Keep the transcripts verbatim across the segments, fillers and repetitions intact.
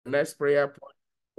next prayer point,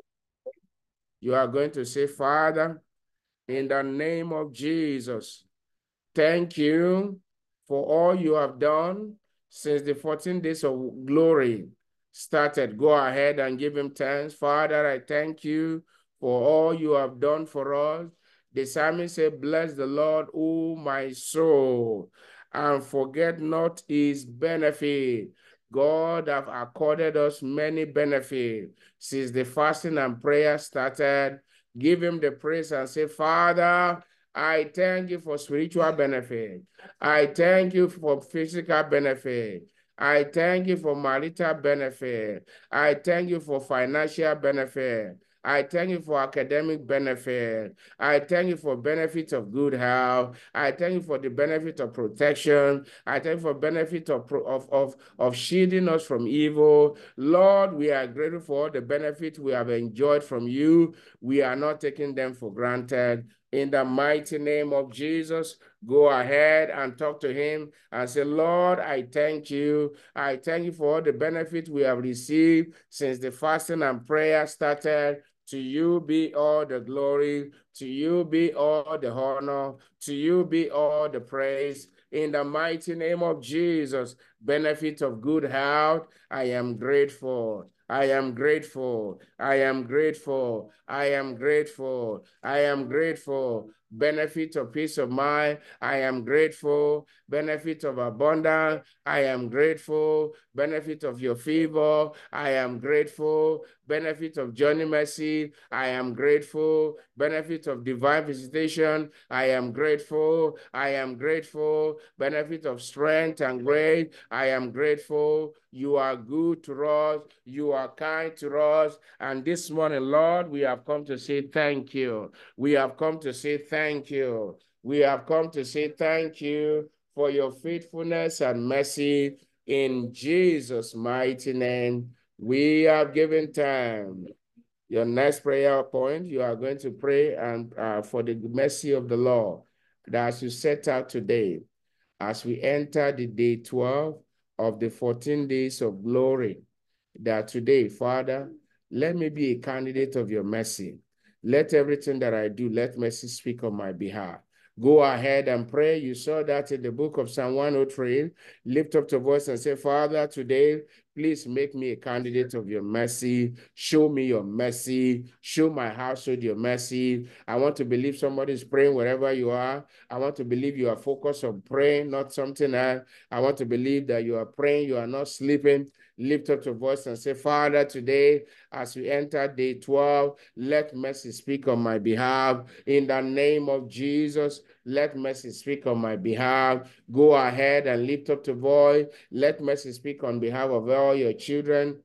you are going to say, Father, in the name of Jesus, thank you for all you have done since the fourteen days of glory started. Go ahead and give him thanks. Father, I thank you for all you have done for us. The psalmist said, bless the Lord, O my soul, and forget not his benefit. God have accorded us many benefits since the fasting and prayer started. Give him the praise and say, Father, I thank you for spiritual benefit. I thank you for physical benefit. I thank you for marital benefit. I thank you for financial benefit. I thank you for academic benefit. I thank you for benefit of good health. I thank you for the benefit of protection. I thank you for benefit of, of, of, of shielding us from evil. Lord, we are grateful for the benefit we have enjoyed from you. We are not taking them for granted. In the mighty name of Jesus, go ahead and talk to him and say, Lord, I thank you. I thank you for all the benefit we have received since the fasting and prayer started. To you be all the glory. To you be all the honor. To you be all the praise. In the mighty name of Jesus, benefit of good health, I am grateful. I am grateful. I am grateful. I am grateful. I am grateful. Benefit of peace of mind, I am grateful. Benefit of abundance, I am grateful. Benefit of your favor, I am grateful. Benefit of journey mercy, I am grateful. Benefit of divine visitation, I am grateful. I am grateful. Benefit of strength and grace, I am grateful. You are good to us. You are kind to us. And this morning, Lord, we have come to say thank you. We have come to say thank you. We have come to say thank you for your faithfulness and mercy. In Jesus' mighty name, we have given time. Your next prayer point, you are going to pray and uh, for the mercy of the Lord that as you set out today, as we enter the day twelve of the fourteen days of glory, that today, Father, let me be a candidate of your mercy. Let everything that I do, let mercy speak on my behalf. Go ahead and pray. You saw that in the book of Psalm one oh three. Lift up your voice and say, Father, today, please make me a candidate of your mercy. Show me your mercy. Show my household your mercy. I want to believe somebody is praying wherever you are. I want to believe you are focused on praying, not something else. I want to believe that you are praying, you are not sleeping. Lift up your voice and say, Father, today, as we enter day twelve, let mercy speak on my behalf. In the name of Jesus, let mercy speak on my behalf. Go ahead and lift up your voice. Let mercy speak on behalf of all your children.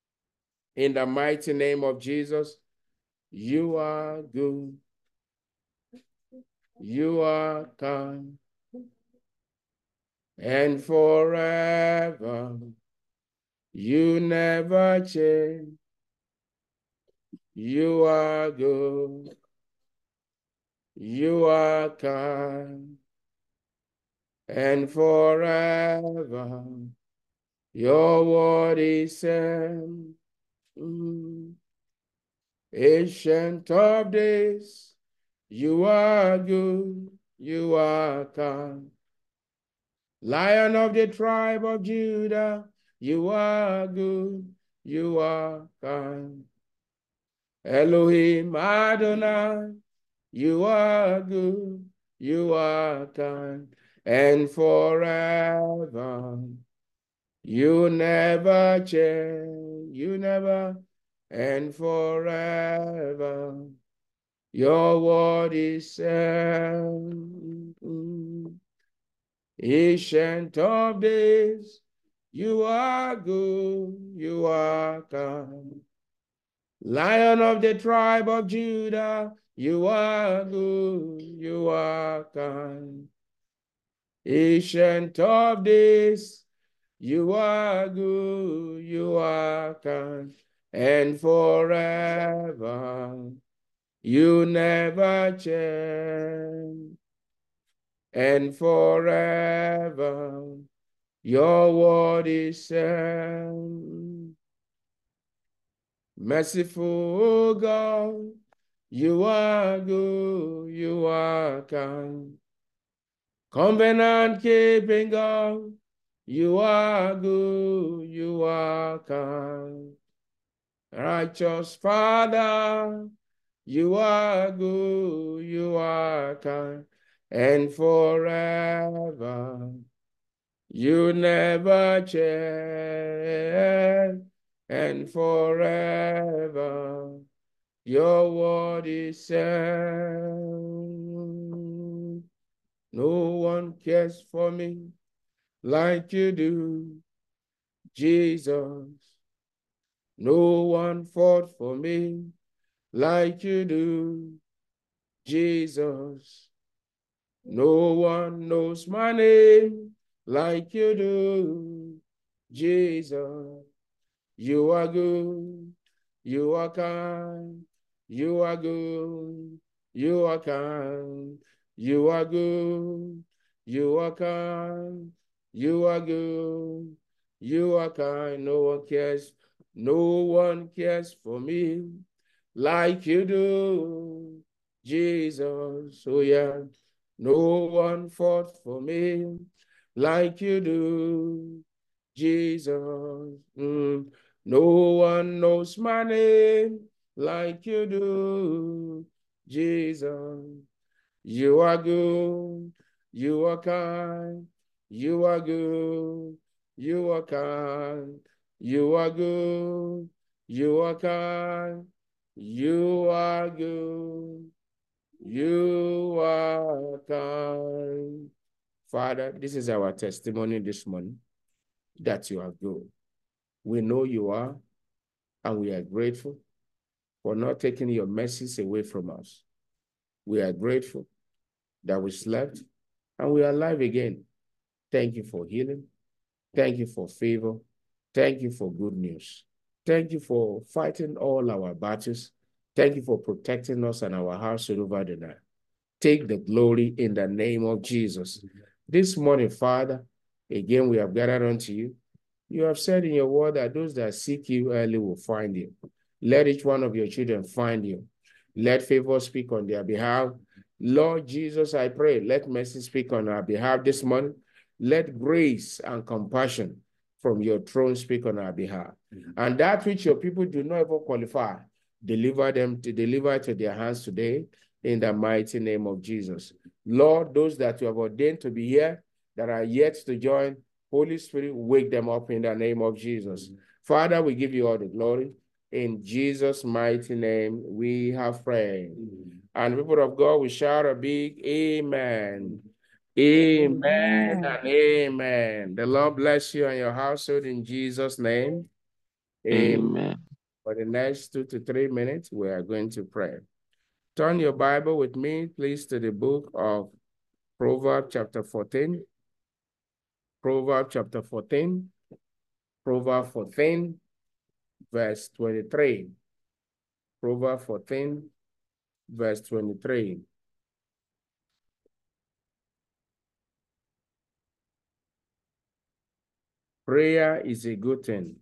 In the mighty name of Jesus, you are good. You are kind. And forever, you never change. You are good. You are kind. And forever, your word is same. Mm. Ancient of days, you are good. You are kind. Lion of the tribe of Judah, you are good. You are kind. Elohim Adonai, you are good, you are kind, and forever. You never change, you never, and forever. Your word is same. Ancient of days, you are good, you are kind. Lion of the tribe of Judah, you are good, you are kind. Ancient of days, you are good, you are kind. And forever, you never change. And forever, your word is same. Merciful, O God, you are good, you are kind. Covenant keeping God, you are good, you are kind. Righteous Father, you are good, you are kind, and forever you never change, and forever your word is sound. No one cares for me like you do, Jesus. No one fought for me like you do, Jesus. No one knows my name like you do, Jesus. You are good, you are kind, you are good, you are kind, you are good, you are kind, you are good, you are kind. No one cares, no one cares for me like you do, Jesus. Oh yeah, no one fought for me like you do, Jesus. Mm. No one knows my name like you do, Jesus. You are good, you are kind, you are good, you are kind, you are good, you are kind, you are good, you are kind. Father, this is our testimony this morning that you are good. We know you are, and we are grateful for not taking your mercies away from us. We are grateful that we slept and we are alive again. Thank you for healing. Thank you for favor. Thank you for good news. Thank you for fighting all our battles. Thank you for protecting us and our household over the night. Take the glory in the name of Jesus. This morning, Father, again, we have gathered unto you. You have said in your word that those that seek you early will find you. Let each one of your children find you. Let favor speak on their behalf. Lord Jesus, I pray, let mercy speak on our behalf this morning. Let grace and compassion from your throne speak on our behalf. And that which your people do not ever qualify, deliver them to deliver to their hands today in the mighty name of Jesus. Lord, those that you have ordained to be here, that are yet to join, Holy Spirit, wake them up in the name of Jesus. Father, we give you all the glory. In Jesus' mighty name, we have prayed. And people of God, we shout a big amen. Amen, amen and amen. The Lord bless you and your household in Jesus' name. Amen. Amen. For the next two to three minutes, we are going to pray. Turn your Bible with me, please, to the book of Proverbs chapter fourteen. Proverbs chapter fourteen. Proverbs fourteen, verse twenty-three. Proverbs fourteen, verse twenty-three. Prayer is a good thing.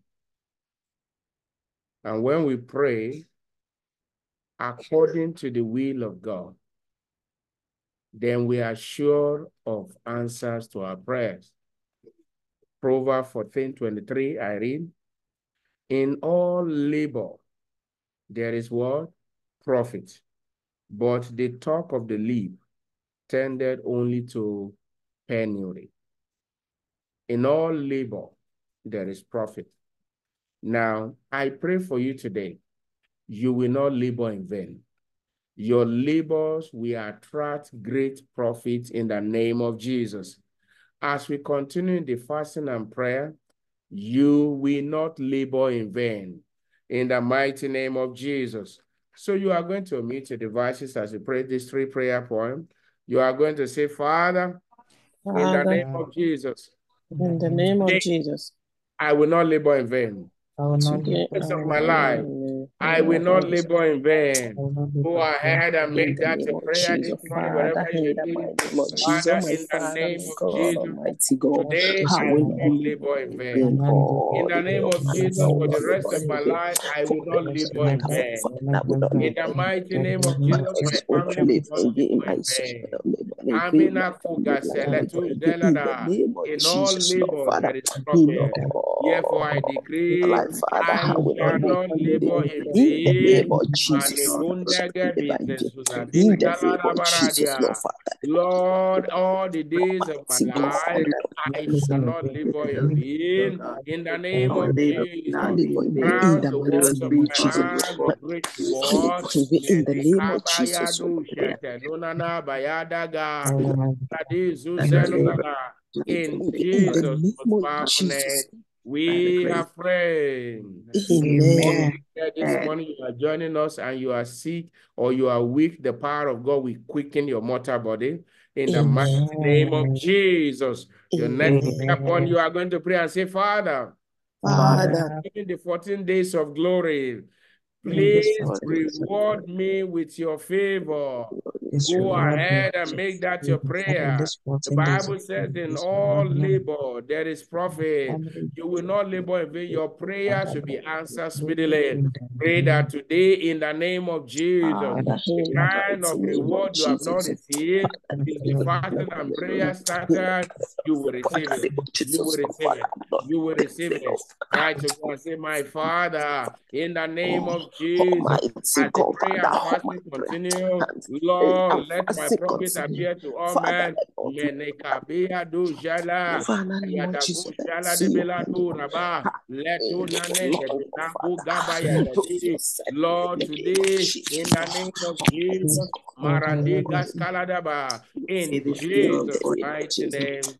And when we pray according to the will of God, then we are sure of answers to our prayers. Proverbs fourteen, twenty-three, I read, in all labor there is what? Profit. But the talk of the lip tended only to penury. In all labor there is profit. Now, I pray for you today, you will not labor in vain. Your labors will attract great profit in the name of Jesus. As we continue in the fasting and prayer, you will not labor in vain in the mighty name of Jesus. So you are going to mute your devices as you pray this three prayer point. You are going to say, Father, Father, in the name of Jesus. In the name of Jesus. I will not labor in vain. I will not Days of my life, I will not labor in vain. Go ahead and In make the that name a of prayer this Jesus, morning, wherever Father, in you the may be. mighty name of Jesus, Father, my in the Father, name my of God, Jesus, Almighty God, today I I will will not not live labor in in vain. In God, the name oh, of Father, Jesus, I will for not the live rest of in my vain. life, I For will the not rest of labor my in life, vain. Father, I will not In live the in mighty vain. name of My Jesus, my household family will will live not in vain. labor My in son vain. will live in vain. My Amina family fuga will live seletu in vain. In the zelada. name of In all Jesus, Lord, labor Father, there is in all profit. Therefore I decree life, Father, I I will not shall live not in labor vain. in In the name vain. of Jesus, Lord, I will Manigunda not live gebi in vain. zezuza In the bikala name la of Jesus, Lord, baradia. Father, Lord, all the days of my mighty God, life, Father, I shall not labor in vain. In the name of now Jesus, labor in vain. In crown the the mighty works of name of my Jesus, hand with great I reward. labor in vain. In the name of Jesus, Menekabayadu shete nunana bayadaga. I labor Kadizuzenonaga. in In vain. In the Jesus' name most of powerful name, Jesus, we have prayed. amen. This morning you are joining us and you are sick or you are weak, the power of God will quicken your mortal body. In the mighty Amen. name of Jesus. Your next Amen. prayer point, you are going to pray and say, Father, Father, in the fourteen days of glory, in this please fourteen days of reward me with your favor. This Go reward me ahead and with make that your your favor, Father, in prayer. this The fourteen days of Bible says, glory, in this all reward me labor there is with profit. family, You will not labor in vain. Your prayer Father, should be answered Lord, speedily. in the Pray name that today, in the name of Jesus, Father, of the in Jesus, the kind of mighty name of reward you have not Jesus. received, Father, since the in fasting and prayer started, you will receive the it. name of You will Jesus, Lord, receive Father, it. I'm not You will receive living, it. Lord. Cry to God and say, my Father, in the name of Jesus, Almighty as the God, prayer Father, and hold my fasting prayer continue, hands. Hey, Lord, I'm let my fasting, profit continue. appear to all Father, men. let all Menekabia do jala, Father, name of ayadagu Jesus, let jala de see your hand. belatu raba, Hey, letu nane Lord, kebilabu Father, gabaya prove dadi. yourself Lord, in the name of today, in Jesus. the name of Almighty Jesus, God, Marandigas Kaladaba, in in Jesus' the name of mighty Jesus. name,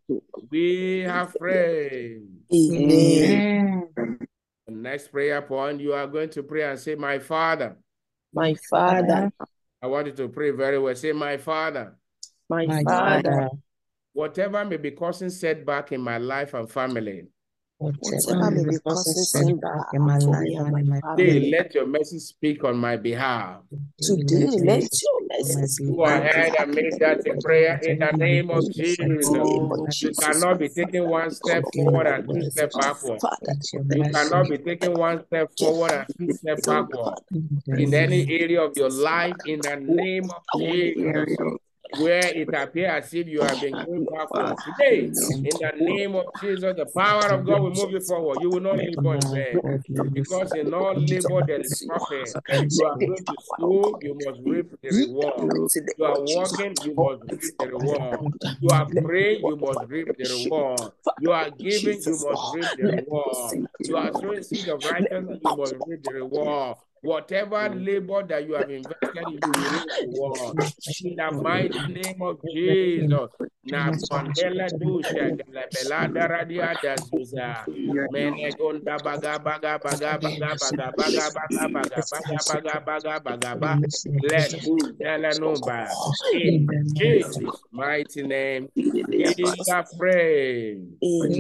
we have prayed. Amen. Amen. The next prayer point, you are going to pray and say, my Father. My Father, I want you to pray very well. Say, my Father. my, My Father, Father, Whatever may be causing setback in my life and family, whatever may be causing setback in my for life me and and my in my today, family, family, let your mercy speak on my behalf. today today let your let mercy your speak on my message speak Go on behalf. ahead behalf and in make the that name a of prayer in Whatever the may be name of causing in the setback Jesus. name in of my life You and Jesus, in cannot my be taking Father, one God, step today forward let and your two Almighty mercy steps God, speak. backward. Father, Let your You let mercy cannot be speak. taking one step forward and two steps backward. In the In name any of area of your Father, life, in the name of Jesus, where it appears as if you have been going backward. Today, in the name of Jesus, the power of God will move you forward. You will not labor in Lord vain. God, you will Because in all in the labor there is name of profit. Jesus Christ. You are going to school, you must reap the reward. You are working, you must reap the reward. You are praying, you must reap the reward. You are giving, you must reap the reward. You are sowing seed of righteousness, you must reap the reward. Whatever labor that you have invested in, you will reap the reward. In the mighty name of Jesus. Na Mandela dusha galabelada radia dazuza. Menegonda baga baga baga baga baga baga baga baga baga baga baga baga baga. Let who number. In Jesus' mighty name, we are praying.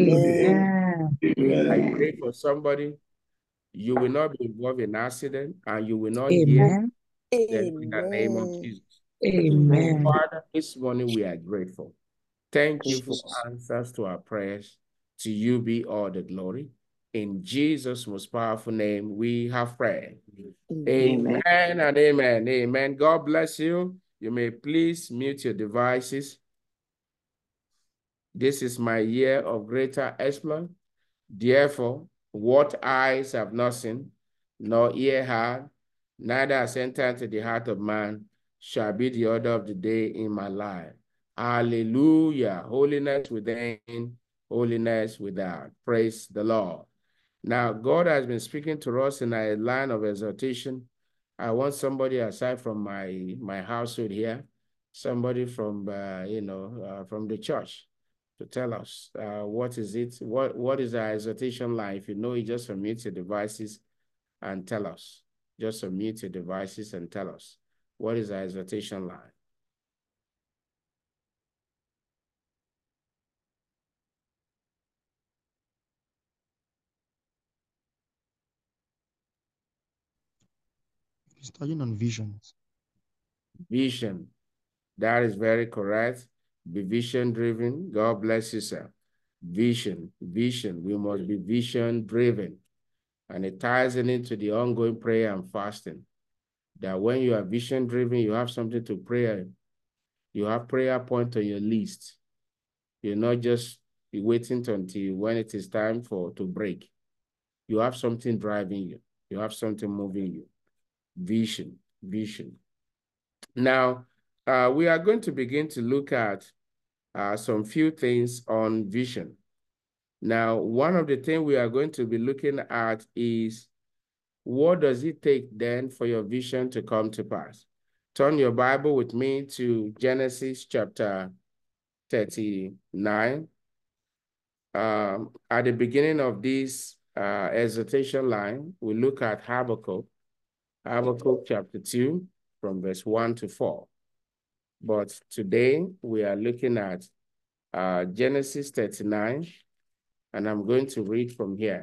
Amen. Amen. I pray for somebody. You will not be involved in accident and you will not hear Amen. them in the name of Amen. Jesus. Amen. Father, this morning we are grateful. Thank you for Jesus. answers to our prayers. To you be all the glory. In Jesus' most powerful name, we have prayed. Amen. Amen and amen. Amen. God bless you. You may please mute your devices. This is my year of greater exploit. Therefore, what eyes have not seen, nor ear heard, neither has entered into the heart of man, shall be the order of the day in my life. Hallelujah. Holiness within, holiness without. Praise the Lord. Now, God has been speaking to us in a line of exhortation. I want somebody aside from my, my household here, somebody from, uh, you know, uh, from the church to tell us uh, what is it, what, what is our exhortation line? If you know it, just unmute your devices and tell us. Just unmute your devices and tell us. What is our exhortation line? Studying on visions. Vision. That is very correct. Be vision driven. God bless you, sir. Vision, vision. We must be vision driven. And it ties in into the ongoing prayer and fasting. That when you are vision driven, you have something to pray. You have prayer point on your list. You're not just waiting until when it is time for to break. You have something driving you. You have something moving you. Vision, vision. Now, uh, we are going to begin to look at uh, some few things on vision. Now, one of the things we are going to be looking at is what does it take then for your vision to come to pass? Turn your Bible with me to Genesis chapter thirty-nine. Um, at the beginning of this uh, exhortation line, we look at Habakkuk, Habakkuk chapter two, from verse one to four. But today we are looking at uh, Genesis thirty-nine, and I'm going to read from here.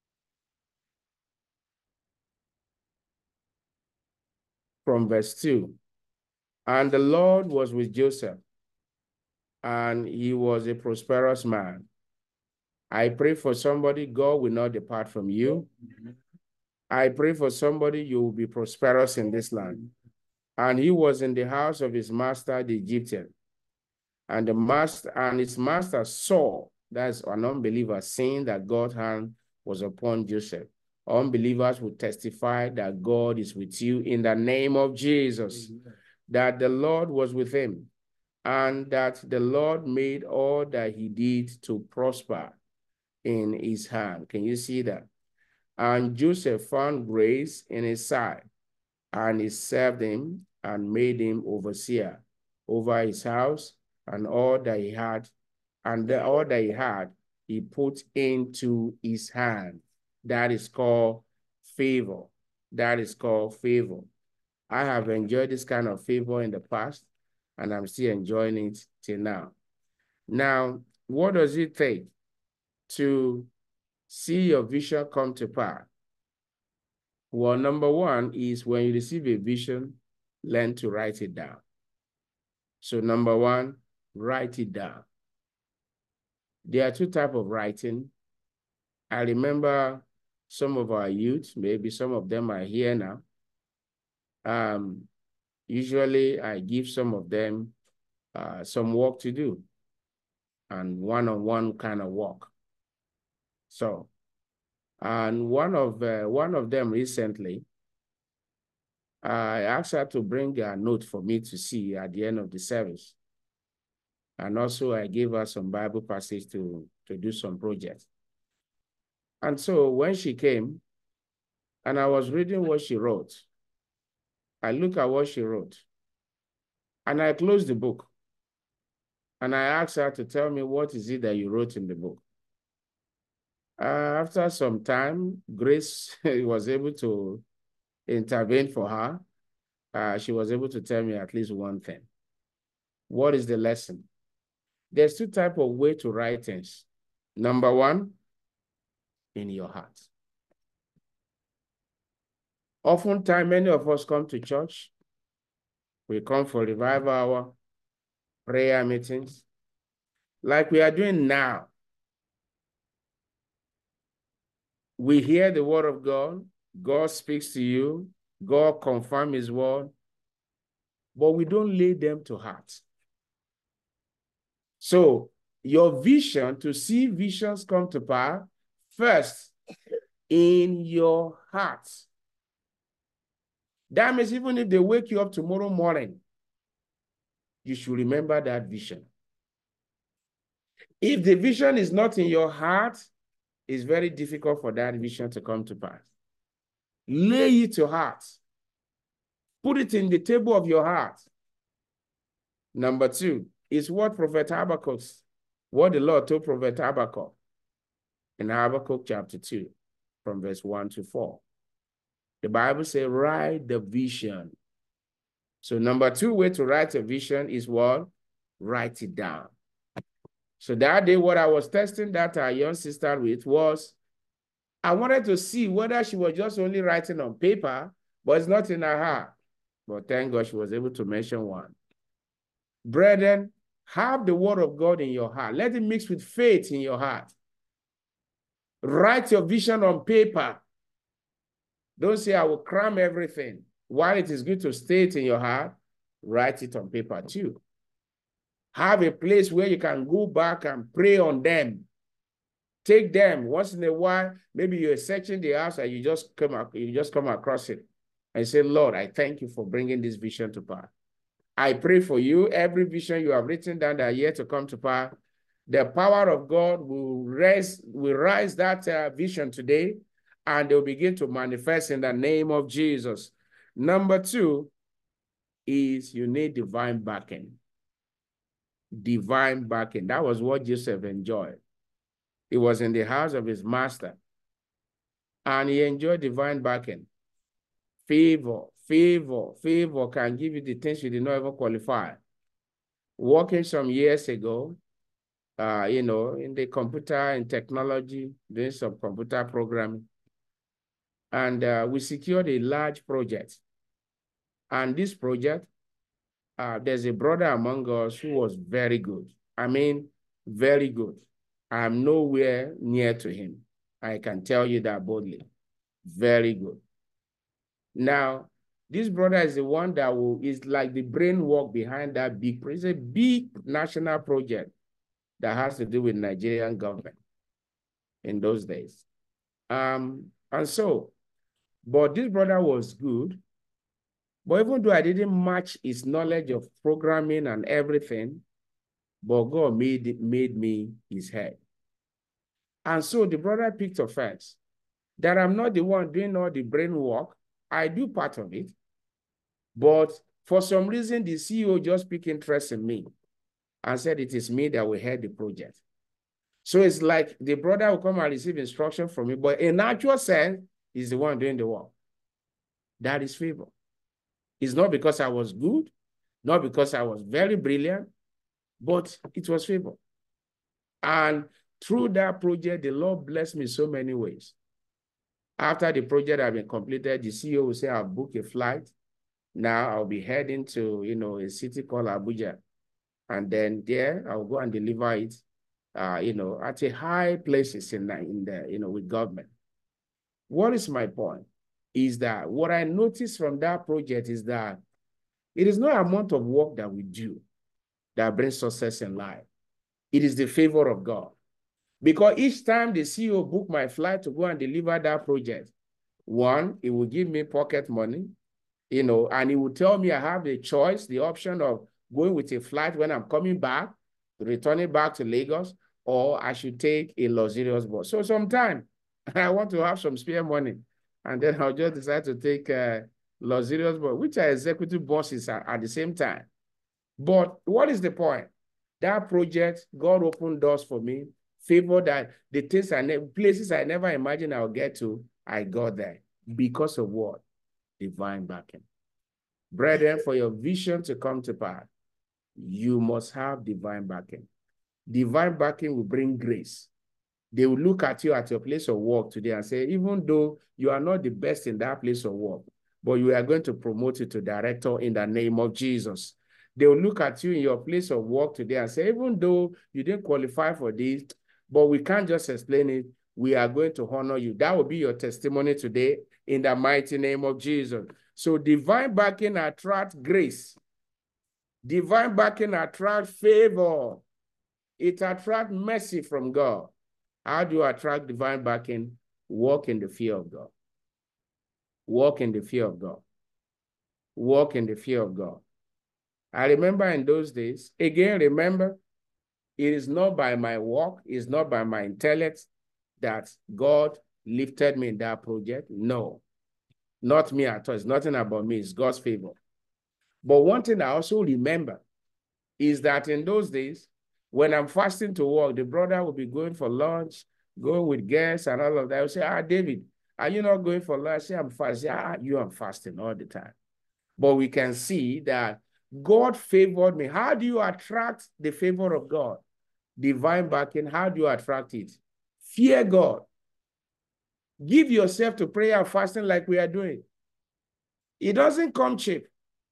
From verse two. And the Lord was with Joseph, and he was a prosperous man. I pray for somebody, God will not depart from you. I pray for somebody, you will be prosperous in this land. And he was in the house of his master, the Egyptian. And the master and his master saw, that's an unbeliever, seeing that God's hand was upon Joseph. Unbelievers will testify that God is with you in the name of Jesus, that the Lord was with him, and that the Lord made all that he did to prosper in his hand. Can you see that? And Joseph found grace in his sight, and he served him and made him overseer over his house, and all that he had, and the, all that he had, he put into his hand. That is called favor. That is called favor. I have enjoyed this kind of favor in the past, and I'm still enjoying it till now. Now, what does it take to see your vision come to pass? Well, number one is when you receive a vision, learn to write it down. So number one, write it down. There are two types of writing. I remember some of our youth, maybe some of them are here now. Um, usually I give some of them uh, some work to do, and one-on-one kind of work. So, and one of uh, one of them recently, I asked her to bring a note for me to see at the end of the service. And also I gave her some Bible passage to, to do some projects. And so when she came, and I was reading what she wrote, I looked at what she wrote, and I closed the book. And I asked her to tell me what is it that you wrote in the book. Uh, after some time, Grace was able to intervene for her. Uh, she was able to tell me at least one thing. What is the lesson? There's two types of way to write things. Number one, in your heart. Oftentimes, many of us come to church. We come for revival hour, prayer meetings, like we are doing now. We hear the word of God. God speaks to you. God confirms his word. But we don't lay them to heart. So your vision, to see visions come to pass, first, in your heart. That means even if they wake you up tomorrow morning, you should remember that vision. If the vision is not in your heart, it's very difficult for that vision to come to pass. Lay it to heart. Put it in the table of your heart. Number two is what Prophet Habakkuk, what the Lord told Prophet Habakkuk in Habakkuk chapter two, from verse one to four. The Bible says, write the vision. So number two way to write a vision is what? Write it down. So that day, what I was testing that our young sister with was, I wanted to see whether she was just only writing on paper but it's not in her heart. But thank God she was able to mention one. Brethren, have the word of God in your heart. Let it mix with faith in your heart. Write your vision on paper. Don't say, I will cram everything. While it is good to stay it in your heart, write it on paper too. Have a place where you can go back and pray on them. Take them once in a while. Maybe you're searching the house and you just come up, you just come across it and say, Lord, I thank you for bringing this vision to pass. I pray for you. Every vision you have written down that are yet to come to pass, the power of God will rise, will rise that uh, vision today, and they'll begin to manifest in the name of Jesus. Number two is you need divine backing. Divine backing. That was what Joseph enjoyed. He was in the house of his master, and he enjoyed divine backing. Favor, favor, favor can give you the things you did not even qualify. Working some years ago, uh, you know, in the computer and technology, doing some computer programming, and uh, we secured a large project. And this project, uh, there's a brother among us who was very good. I mean, very good. I'm nowhere near to him. I can tell you that boldly. Very good. Now, this brother is the one that will, is like the brain work behind that big, it's a big national project that has to do with Nigerian government in those days. Um, and so, but this brother was good. But even though I didn't match his knowledge of programming and everything, but God made it, made me his head. And so the brother picked offense that I'm not the one doing all the brain work. I do part of it. But for some reason, the C E O just picked interest in me and said it is me that will head the project. So it's like the brother will come and receive instruction from me, but in actual sense, he's the one doing the work. That is favor. It's not because I was good, not because I was very brilliant, but it was favor. And through that project, the Lord blessed me so many ways. After the project had been completed, the C E O will say, I'll book a flight. Now I'll be heading to, you know, a city called Abuja. And then there, I'll go and deliver it, uh, you know, at a high places in the, in the, you know, with government. What is my point? Is that what I noticed from that project is that it is not amount of work that we do that brings success in life. It is the favor of God. Because each time the C E O booked my flight to go and deliver that project, one, it will give me pocket money, you know, and he will tell me I have the choice, the option of going with a flight when I'm coming back, returning back to Lagos, or I should take a luxurious bus. So sometimes I want to have some spare money, and then I'll just decide to take a luxurious bus, which are executive buses at, at the same time. But what is the point? That project, God opened doors for me, favor that the things I never, places I never imagined I'll get to, I got there. Because of what? Divine backing. Brethren, for your vision to come to pass, you must have divine backing. Divine backing will bring grace. They will look at you at your place of work today and say, even though you are not the best in that place of work, but you are going to promote you to director in the name of Jesus. They will look at you in your place of work today and say, even though you didn't qualify for this, but we can't just explain it, we are going to honor you. That will be your testimony today in the mighty name of Jesus. So divine backing attracts grace. Divine backing attracts favor. It attracts mercy from God. How do you attract divine backing? Walk in the fear of God. Walk in the fear of God. Walk in the fear of God. I remember in those days, again, remember, it is not by my work, it's not by my intellect that God lifted me in that project. No, not me at all. It's nothing about me. It's God's favor. But one thing I also remember is that in those days, when I'm fasting to work, the brother will be going for lunch, going with guests and all of that. I will say, ah, David, are you not going for lunch? I say, I'm fasting. Ah, you are fasting all the time. But we can see that God favored me. How do you attract the favor of God? Divine backing, how do you attract it? Fear God. Give yourself to prayer and fasting like we are doing. It doesn't come cheap.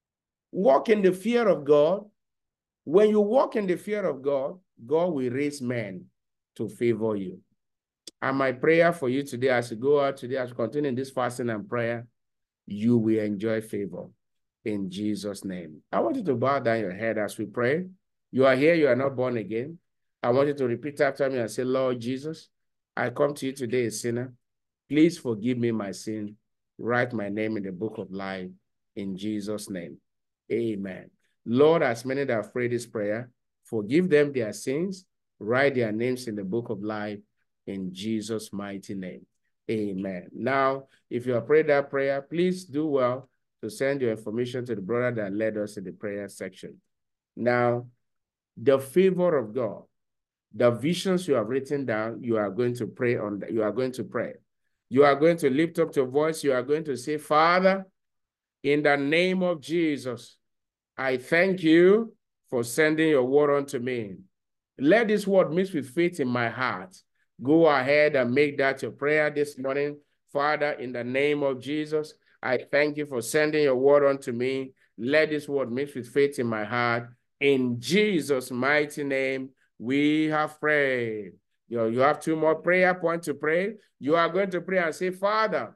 Walk in the fear of God. When you walk in the fear of God, God will raise men to favor you. And my prayer for you today, as you go out today, as you continue in this fasting and prayer, you will enjoy favor in Jesus' name. I want you to bow down your head as we pray. You are here, you are not born again. I want you to repeat after me and say, Lord Jesus, I come to you today a sinner. Please forgive me my sin. Write my name in the book of life in Jesus' name. Amen. Lord, as many that have prayed this prayer, forgive them their sins. Write their names in the book of life in Jesus' mighty name. Amen. Now, if you have prayed that prayer, please do well to send your information to the brother that led us in the prayer section. Now, the favor of God, the visions you have written down, you are going to pray on. You are going to pray. You are going to lift up your voice. You are going to say, Father, in the name of Jesus, I thank you for sending your word unto me. Let this word mix with faith in my heart. Go ahead and make that your prayer this morning. Father, in the name of Jesus, I thank you for sending your word unto me. Let this word mix with faith in my heart. In Jesus' mighty name, we have prayed. You, know, you have two more prayer points to pray. You are going to pray and say, Father,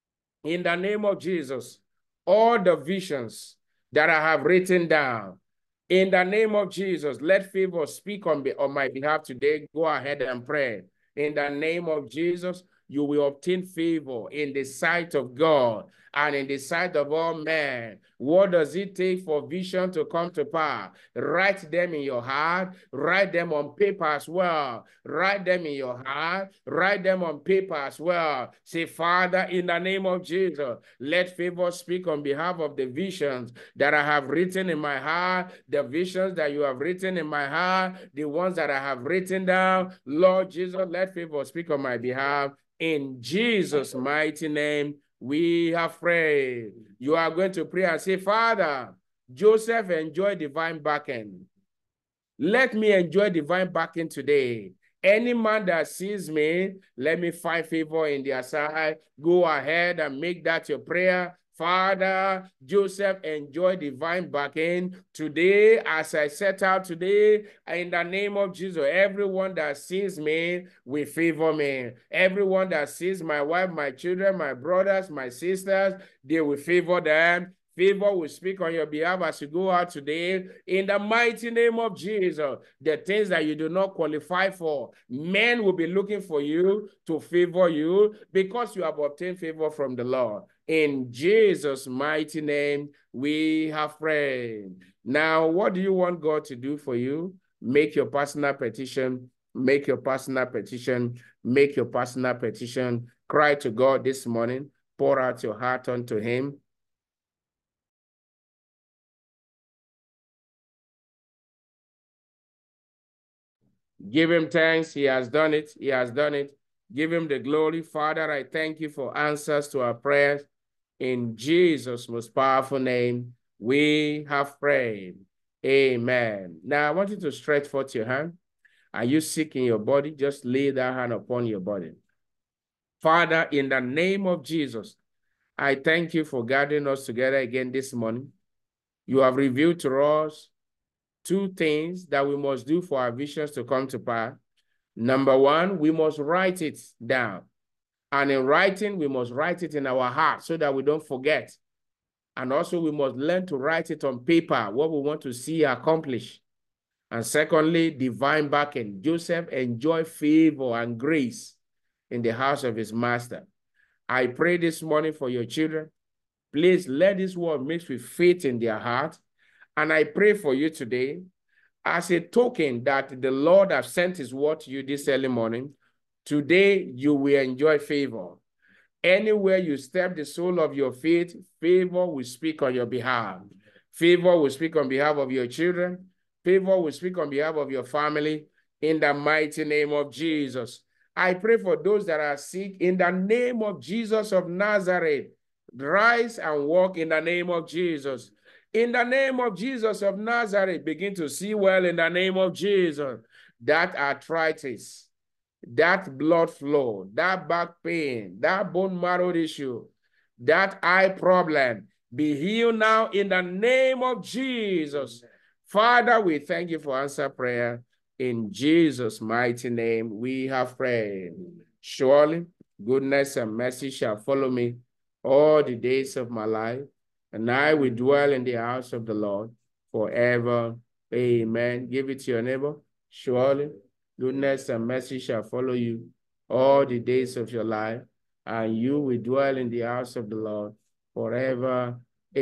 in the name of Jesus, all the visions that I have written down, in the name of Jesus, let favor speak on, be, on my behalf today. Go ahead and pray. In the name of Jesus, you will obtain favor in the sight of God and in the sight of all men. What does it take for vision to come to pass? Write them in your heart. Write them on paper as well. Write them in your heart. Write them on paper as well. Say, Father, in the name of Jesus, let favor speak on behalf of the visions that I have written in my heart, the visions that you have written in my heart, the ones that I have written down. Lord Jesus, let favor speak on my behalf. In Jesus' mighty name, we have prayed. You are going to pray and say, Father, Joseph enjoy divine backing. Let me enjoy divine backing today. Any man that sees me, let me find favor in their sight. Go ahead and make that your prayer. Father, Joseph, enjoy divine backing today as I set out today. In the name of Jesus, everyone that sees me will favor me. Everyone that sees my wife, my children, my brothers, my sisters, they will favor them. Favor will speak on your behalf as you go out today. In the mighty name of Jesus, the things that you do not qualify for, men will be looking for you to favor you because you have obtained favor from the Lord. In Jesus' mighty name, we have prayed. Now, what do you want God to do for you? Make your personal petition. Make your personal petition. Make your personal petition. Cry to God this morning. Pour out your heart unto him. Give him thanks. He has done it. He has done it. Give him the glory. Father, I thank you for answers to our prayers. In Jesus' most powerful name, we have prayed. Amen. Now, I want you to stretch forth your hand. Are you sick in your body? Just lay that hand upon your body. Father, in the name of Jesus, I thank you for gathering us together again this morning. You have revealed to us two things that we must do for our visions to come to pass. Number one, we must write it down. And in writing, we must write it in our heart so that we don't forget. And also, we must learn to write it on paper, what we want to see accomplished. And secondly, divine backing. Joseph enjoyed favor and grace in the house of his master. I pray this morning for your children. Please let this word mix with faith in their heart. And I pray for you today, as a token that the Lord has sent his word to you this early morning, today you will enjoy favor. Anywhere you step the sole of your feet, favor will speak on your behalf. Favor will speak on behalf of your children. Favor will speak on behalf of your family. In the mighty name of Jesus. I pray for those that are sick. In the name of Jesus of Nazareth, rise and walk in the name of Jesus. In the name of Jesus of Nazareth, begin to see well in the name of Jesus. That arthritis, that blood flow, that back pain, that bone marrow issue, that eye problem, Be healed now in the name of Jesus. Father, we thank you for answer prayer. In Jesus' mighty name, we have prayed. Surely, goodness and mercy shall follow me all the days of my life, and I will dwell in the house of the Lord forever. Amen. Give it to your neighbor. Surely, goodness and mercy shall follow you all the days of your life, and you will dwell in the house of the Lord forever.